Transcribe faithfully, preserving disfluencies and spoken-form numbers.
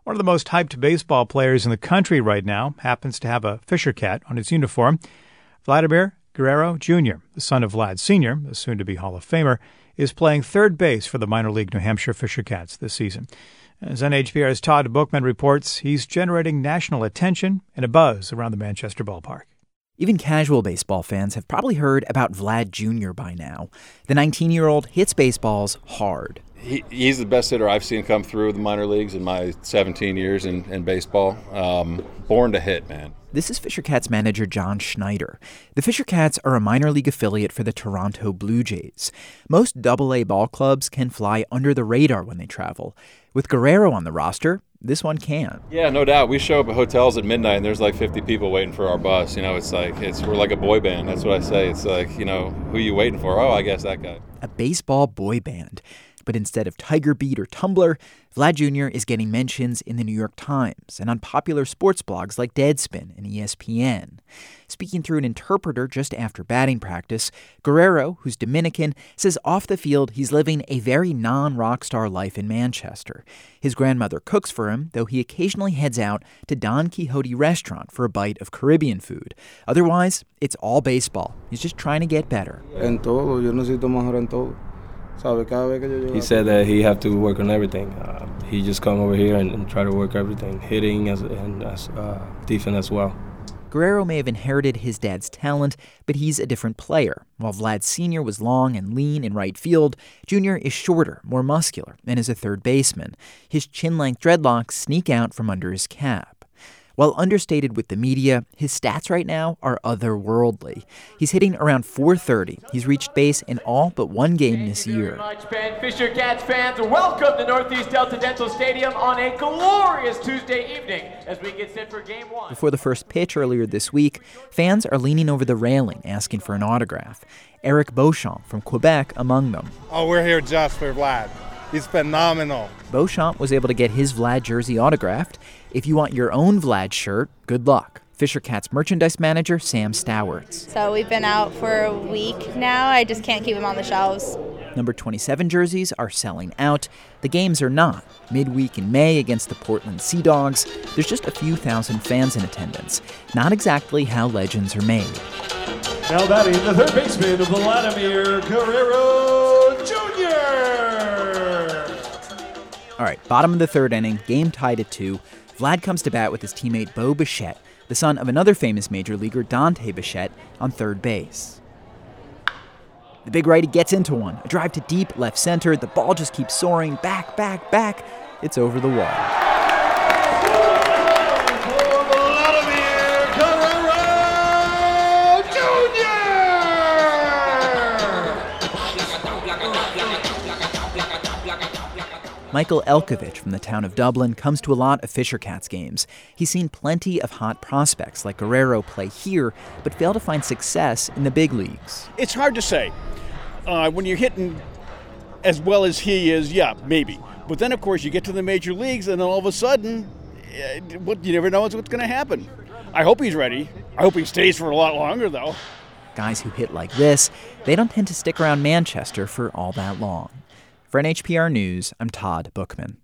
One of the most hyped baseball players in the country right now happens to have a Fisher Cat on his uniform. Vladimir Guerrero Junior, the son of Vlad Senior, the soon-to-be Hall of Famer, is playing third base for the minor league New Hampshire Fisher Cats this season. As N H P R's Todd Bookman reports, he's generating national attention and a buzz around the Manchester ballpark. Even casual baseball fans have probably heard about Vlad Junior by now. The nineteen-year-old hits baseballs hard. He, he's the best hitter I've seen come through the minor leagues in my seventeen years in, in baseball. Um, born to hit, man. This is Fisher Cats manager John Schneider. The Fisher Cats are a minor league affiliate for the Toronto Blue Jays. Most double A ball clubs can fly under the radar when they travel. With Guerrero on the roster, this one can't. Yeah, no doubt. We show up at hotels at midnight and there's like fifty people waiting for our bus. You know, it's like, it's we're like a boy band. That's what I say. It's like, you know, who are you waiting for? Oh, I guess that guy. A baseball boy band. But instead of Tiger Beat or Tumblr, Vlad Junior is getting mentions in the New York Times and on popular sports blogs like Deadspin and E S P N. Speaking through an interpreter just after batting practice, Guerrero, who's Dominican, says off the field he's living a very non-rock star life in Manchester. His grandmother cooks for him, though he occasionally heads out to Don Quixote restaurant for a bite of Caribbean food. Otherwise, it's all baseball. He's just trying to get better. En todo, yo necesito mejorar en todo. He said that he have to work on everything. Uh, he just come over here and, and try to work everything, hitting as, and as, uh, defense as well. Guerrero may have inherited his dad's talent, but he's a different player. While Vlad Senior was long and lean in right field, Junior is shorter, more muscular, and is a third baseman. His chin-length dreadlocks sneak out from under his cap. While understated with the media, his stats right now are otherworldly. He's hitting around four thirty. He's reached base in all but one game this year. Thank you very much, Ben. Fisher Cats fans, welcome to Northeast Delta Dental Stadium on a glorious Tuesday evening as we get set for game one. Before the first pitch earlier this week, fans are leaning over the railing asking for an autograph. Eric Beauchamp from Quebec among them. Oh, we're here just for Vlad. He's phenomenal. Beauchamp was able to get his Vlad jersey autographed. If you want your own Vlad shirt, good luck. Fisher Cats merchandise manager Sam Stowarts. So we've been out for a week now. I just can't keep them on the shelves. Number twenty-seven jerseys are selling out. The games are not. Midweek in May against the Portland Sea Dogs, there's just a few thousand fans in attendance. Not exactly how legends are made. Now batting the third baseman, Vladimir Guerrero Junior All right, bottom of the third inning, game tied at two. Vlad comes to bat with his teammate Bo Bichette, the son of another famous major leaguer, Dante Bichette, on third base. The big righty gets into one. A drive to deep left center. The ball just keeps soaring. Back, back, back. It's over the wall. Vladimir Guerrero Junior Michael Elkovich from the town of Dublin comes to a lot of Fisher Cats games. He's seen plenty of hot prospects like Guerrero play here, but fail to find success in the big leagues. It's hard to say. Uh, when you're hitting as well as he is, yeah, maybe. But then, of course, you get to the major leagues, and then all of a sudden, uh, what, you never know what's going to happen. I hope he's ready. I hope he stays for a lot longer, though. Guys who hit like this, they don't tend to stick around Manchester for all that long. For N H P R News, I'm Todd Bookman.